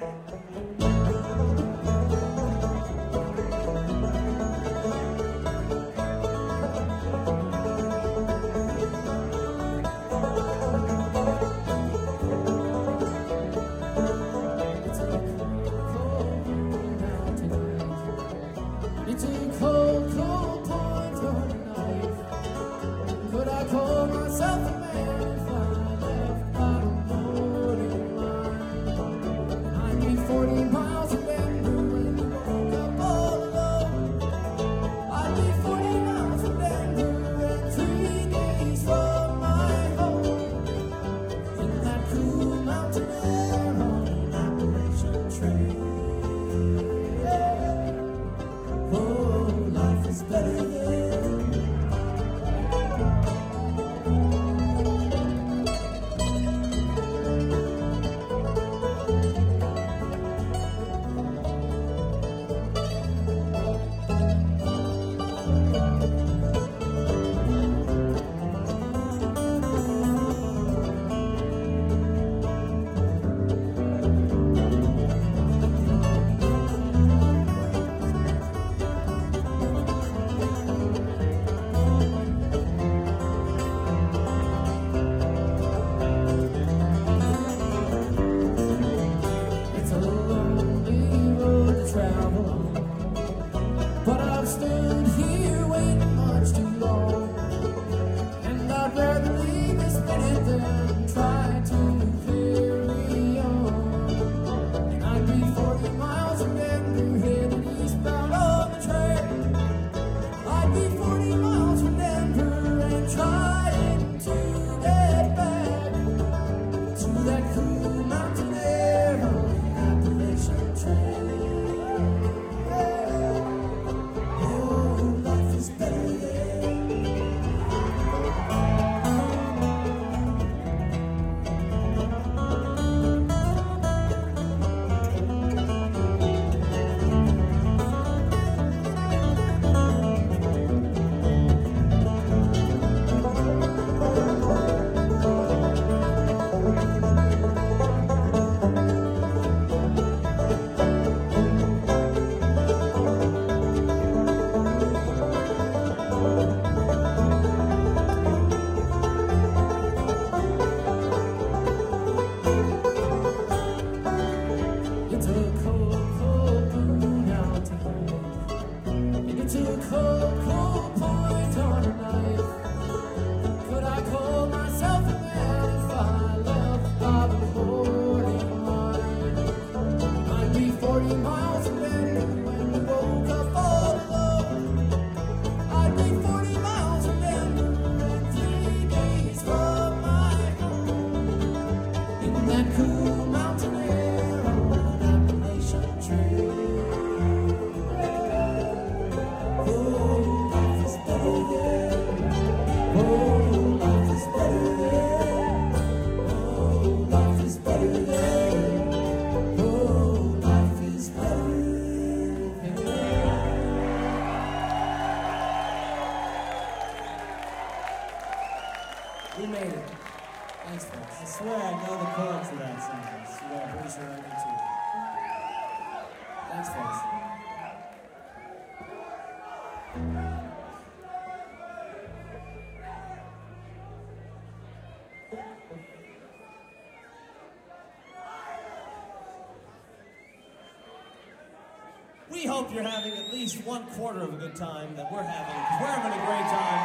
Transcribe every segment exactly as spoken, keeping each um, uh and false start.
We hope you're having at least one quarter of a good time that we're having, because we're having a great time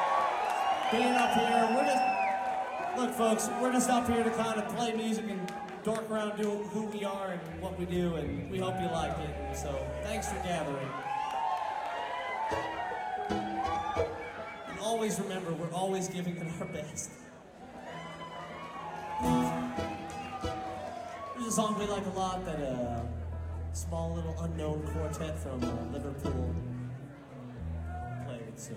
being up here. We're just, look folks, we're just up here to kind of play music and dork around, do who we are and what we do, and we hope you like it. So thanks for gathering. And always remember, we're always giving it our best. There's a song we like a lot that uh, small little unknown quartet from uh, Liverpool